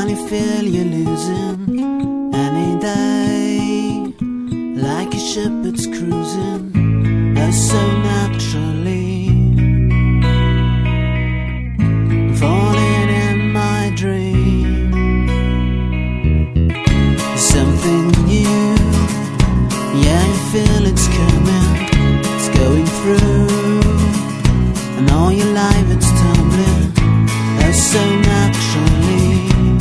Can you feel you're losing any day? Like a ship that's cruising, so naturally, falling in my dream. Something new, yeah, you feel it's coming, it's going through, and all your life it's tumbling, so naturally,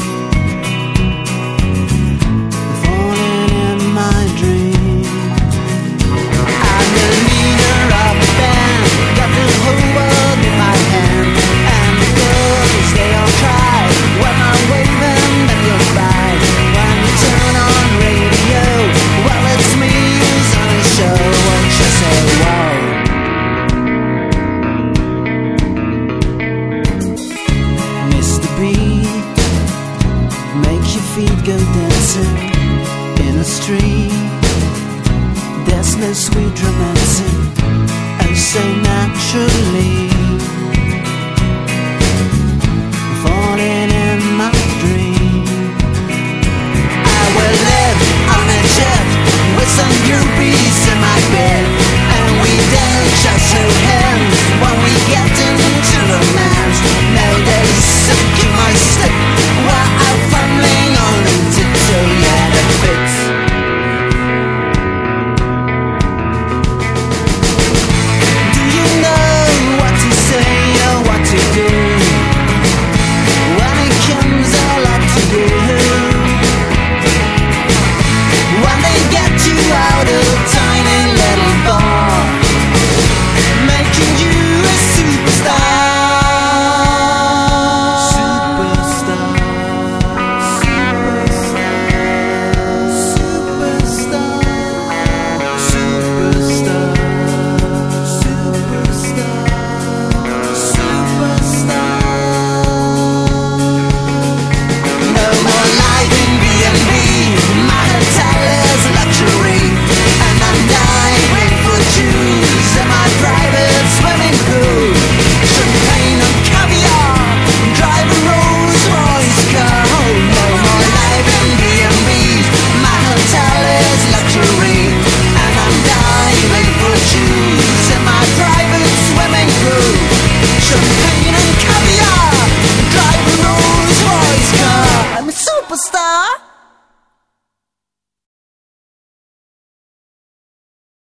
falling in my dream. I'm the leader of the band, got the whole world in my hand, and the girls, they all cry when I'm waving them goodbye. When you turn on radio, well, it's me who's on the show, won't you say wow? Beat, make your feet go dancing in a street. There's no sweet drum